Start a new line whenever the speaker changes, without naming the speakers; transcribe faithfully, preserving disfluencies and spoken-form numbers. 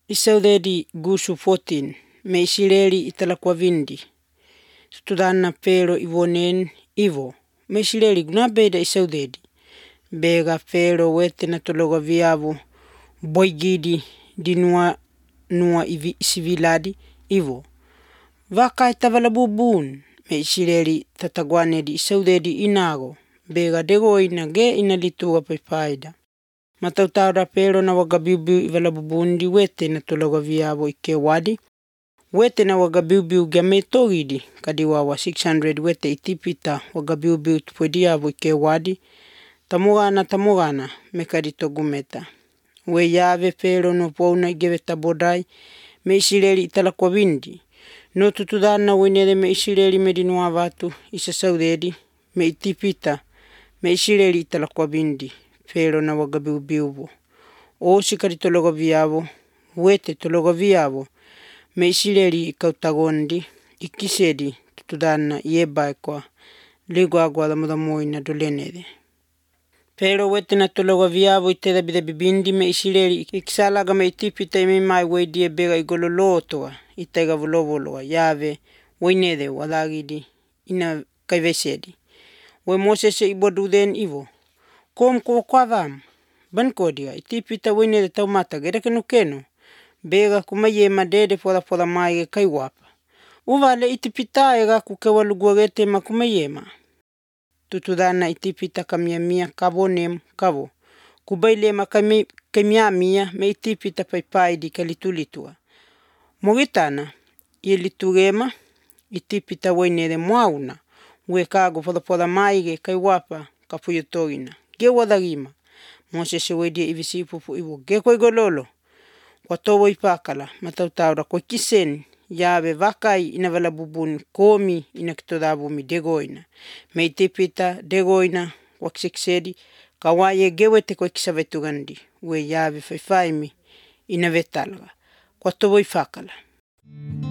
Isaudedi gusu fourteen me Israeli italakwavindi. Sutudana pero ivonen ivo. Me Israeli gunabeda isaudedi. Bega pero wete na tologa viavo boigidi di nua nua ivi civiladi ivo. Vaka itavala bubun me Israeli tatagwane di isaudedi inago. Bega dego ina ge ina lituga pepaida. Matautara pero na wagabiubiu ivala bubundi wete na tologa viavo ike wadi. Wete na wagabiubiu gametogidi kadiwawa six hundred wete itipita wagabiubiu tupwediavo ike wadi. Tamugana tamugana mekadito gumeta. We yave pero no pona igeveta bodai me Israeli italakwavindi. No tutudana wenede me Israeli medinua vatu isa saudedi me itipita me Israeli italakwavindi. Pero na wagabiubiuvo. O sikari tologa viavo, wete tologa viavo, me Israeli ikautagondi, ikisedi tutudana ieba kwa ligo agua da mudamoina dolenede. Pero wete na tologa viavo iteda bida bibindi me Israeli ikisalaga me itipita ime mai wedi bega igololotoa itega volovoloa yave wenede wadagidi ina kaivesedi. We Moses iboduden ivo. Kom ko kwavam ban kodia itipita wenede taumata gera kenu kenu bega kumaye madede foda foda mai kaiwapa uvale itipita ega kukewaluguagete makumayema tutudana itipita kamia mia kabonem kabo kubaile makami kemia mia me itipita paipai di kalitulitua mogitana yelitugema itipita wenede mwauna we kago foda foda mai kaiwapa kapuyotogina ge wadagima Moses wedi ivisipupu ivo ge koigololo watowo ipakala matautaura ko kisen yave vakai inavala bubun komi inakitodabumi degoina me itipita degoina waksiksedi kawaye gewete ko kisavetugandi we yave faifaimi inavetalga watowo ipakala.